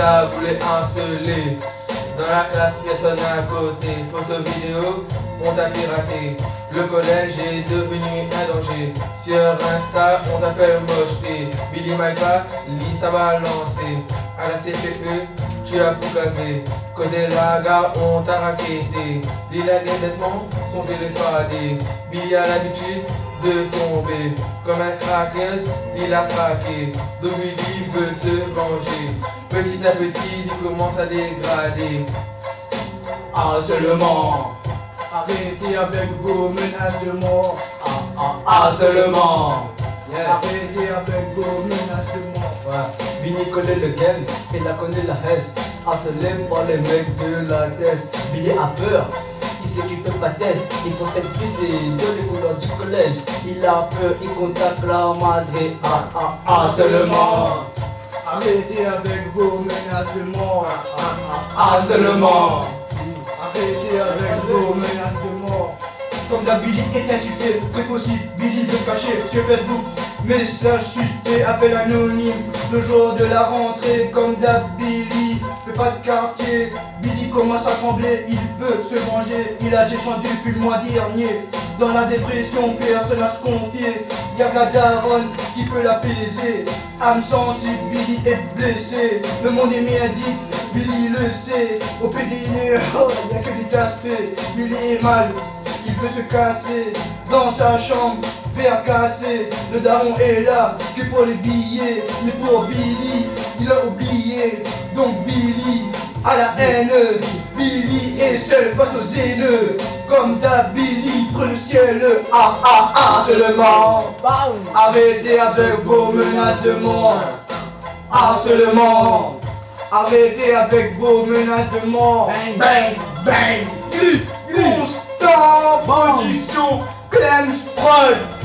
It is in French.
Linda voulait harceler. Dans la classe, personne à côté. Photo vidéo, on t'a piraté. Le collège est devenu un danger. Sur Insta, on t'appelle mocheté. Billy Malpa, lit ça va lancer. À la CPE, tu as poucavé. Côté la gare, on t'a raquetté. Lila nettement, son téléphadé. Billy a l'habitude de tomber. Comme un craqueuse, il a craqué. Donc Billy veut se venger. Petit à petit, il commence à dégrader. Harcèlement. Arrêtez avec vos menaces de mort. Harcèlement. Arrêtez avec vos menaces de mort. Ouais. Billy connaît le game et la connaît la haine. Harcelé par les mecs de la thèse. Billy a peur, il sait qu'il peut pas thèse. Il faut être pissé de les couleurs du collège. Il a peur, il contacte la madre. Harcèlement. Arrêtez avec vos menaces de mort. Harcèlement. Arrêtez avec vos menaces de mort. Comme d'hab, Billy est insulté, prépossible, Billy veut se cacher sur Facebook. Message suspect, appel anonyme, le jour de la rentrée. Comme d'hab, Billy fait pas de quartier. Billy commence à trembler, il veut se venger. Il a descendu depuis le mois dernier. Dans la dépression, personne à se confier. Y'a que la daronne qui peut l'apaiser. Âme sensible, Billy est blessé. Le monde est merdique, Billy le sait. Au PDN, oh, y'a que des aspects. Billy est mal, il veut se casser. Dans sa chambre, verre cassé. Le daron est là, que pour les billets. Mais pour Billy, il a oublié. Donc Billy a la haine. Billy est seul face aux haineux. Comme d'hab, Billy prend le ciel. Harcèlement. Arrêtez avec vos menaces de mort. Harcèlement. Arrêtez avec vos menaces de mort. Bang, bang, constant. Production Clems Prod.